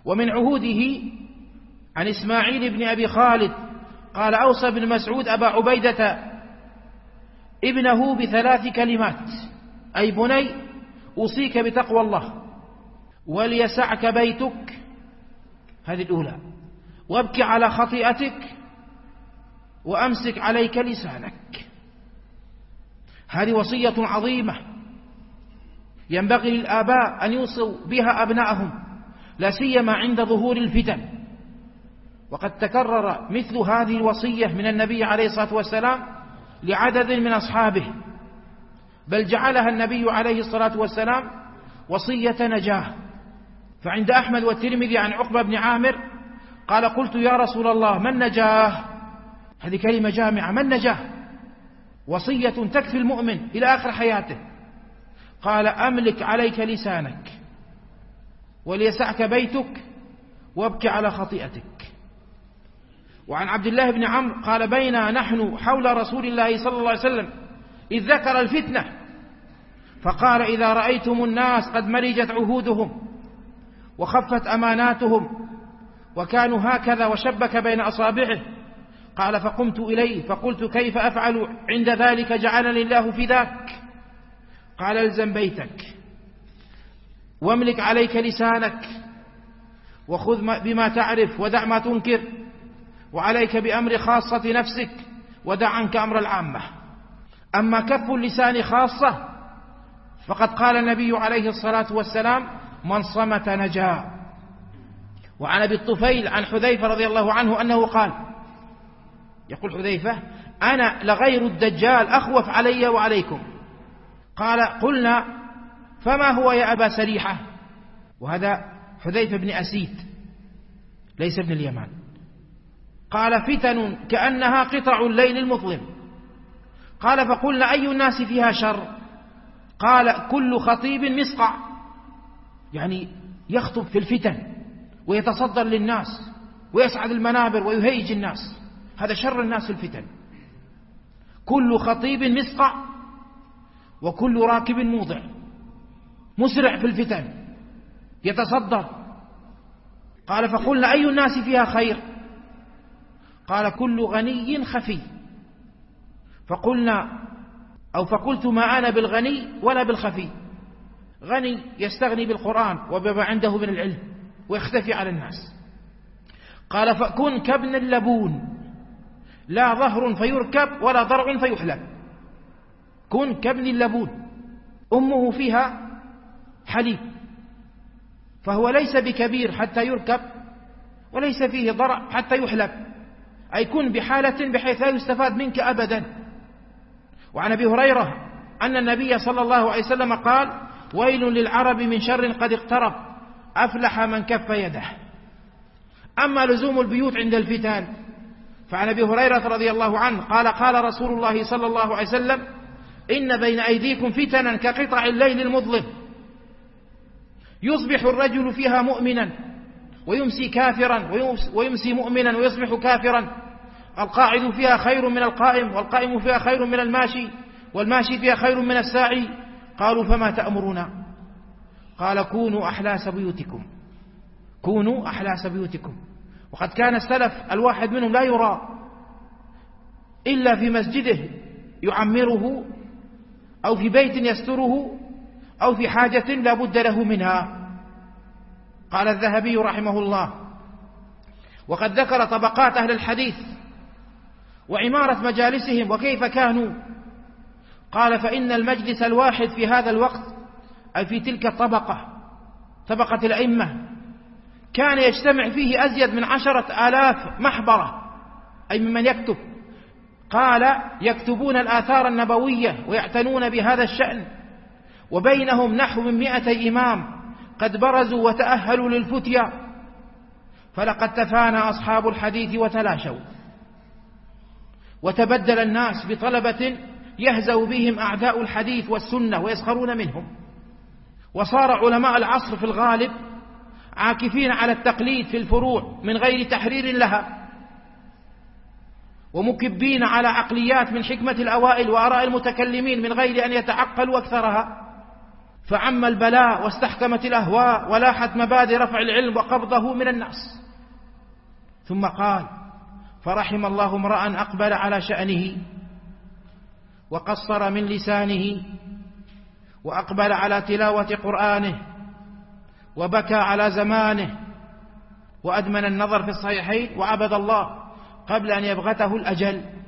ومن عهوده عن إسماعيل بن أبي خالد قال أوصى ابن مسعود أبا عبيدة ابنه ب3 كلمات: أي بني أوصيك بتقوى الله، وليسعك بيتك، هذه الأولى، وابكي على خطيئتك، وأمسك عليك لسانك. هذه وصية عظيمة ينبغي للآباء أن يوصوا بها أبنائهم، لا سيما عند ظهور الفتن. وقد تكرر مثل هذه الوصية من النبي عليه الصلاة والسلام لعدد من أصحابه، بل جعلها النبي عليه الصلاة والسلام وصية نجاة. فعند أحمد والترمذي عن عقبة بن عامر قال: قلت يا رسول الله ما النجاة؟ هذه كلمة جامعة، ما النجاة؟ وصية تكفي المؤمن إلى آخر حياته. قال: أملك عليك لسانك، وليسعك بيتك، وابكي على خطيئتك. وعن عبد الله بن عمرو قال: بينا نحن حول رسول الله صلى الله عليه وسلم إذ ذكر الفتنة فقال: إذا رأيتم الناس قد مرجت عهودهم وخفت أماناتهم وكانوا هكذا، وشبك بين أصابعه، قال: فقمت إليه فقلت: كيف أفعل عند ذلك جعلني الله في ذاك؟ قال: الزم بيتك، واملك عليك لسانك، وخذ بما تعرف ودع ما تنكر، وعليك بأمر خاصة نفسك ودع عنك أمر العامة. أما كف اللسان خاصة فقد قال النبي عليه الصلاة والسلام: من صمت نجا. وعن أبي الطفيل عن حذيفة رضي الله عنه أنه قال، يقول حذيفة: أنا لغير الدجال أخوف علي وعليكم. قال: قلنا: فما هو يا أبا سريحة؟ وهذا حذيفة بن أسيد ليس ابن اليمان. قال: فتن كأنها قطع الليل المظلم. قال: فقلنا: أي الناس فيها شر؟ قال: كل خطيب مسقع، يعني يخطب في الفتن ويتصدر للناس ويسعد المنابر ويهيج الناس، هذا شر الناس في الفتن. كل خطيب مسقع، وكل راكب موضع، مسرع في الفتن يتصدر. قال: فقلنا: أي الناس فيها خير؟ قال: كل غني خفي. فقلت: ما أنا بالغني ولا بالخفي. غني يستغني بالقرآن وبما عنده من العلم ويختفي على الناس. قال: فكن كابن اللبون، لا ظهر فيركب ولا ضرع فيحلب. كن كابن اللبون، أمه فيها حليب، فهو ليس بكبير حتى يركب، وليس فيه ضرع حتى يحلب، أي كن بحالة بحيث لا يستفاد منك أبدا. وعن أبي هريرة أن النبي صلى الله عليه وسلم قال: ويل للعرب من شر قد اقترب، أفلح من كف يده. أما لزوم البيوت عند الفتن فعن أبي هريرة رضي الله عنه قال: قال رسول الله صلى الله عليه وسلم: إن بين أيديكم فتنا كقطع الليل المظلم، يصبح الرجل فيها مؤمنا ويمسي كافرا، ويمسي مؤمنا ويصبح كافرا. القاعد فيها خير من القائم، والقائم فيها خير من الماشي، والماشي فيها خير من الساعي. قالوا: فما تأمرنا؟ قال: كونوا أحلاس بيوتكم، كونوا أحلاس بيوتكم. وقد كان السلف الواحد منهم لا يرى إلا في مسجده يعمره، أو في بيت يستره، أو في حاجة لا بد له منها. قال الذهبي رحمه الله: وقد ذكر طبقات أهل الحديث وعمارة مجالسهم وكيف كانوا. قال: فإن المجلس الواحد في هذا الوقت، أي في تلك الطبقة، طبقة الأئمة، كان يجتمع فيه أزيد من 10,000 محبرة، أي ممن يكتب. قال: يكتبون الآثار النبوية ويعتنون بهذا الشأن، وبينهم نحو من 200 إمام قد برزوا وتأهلوا للفتيا، فلقد تفانى أصحاب الحديث وتلاشوا، وتبدل الناس بطلبة يهزأ بهم أعداء الحديث والسنة ويسخرون منهم. وصار علماء العصر في الغالب عاكفين على التقليد في الفروع من غير تحرير لها، ومكبين على عقليات من حكمة الأوائل وآراء المتكلمين من غير أن يتعقلوا أكثرها. فعم البلاء واستحكمت الأهواء ولاحت مبادئ رفع العلم وقبضه من الناس. ثم قال: فرحم الله امرأ أقبل على شأنه وقصر من لسانه وأقبل على تلاوة قرآنه وبكى على زمانه وأدمن النظر في الصحيحين وعبد الله قبل أن يبغته الأجل.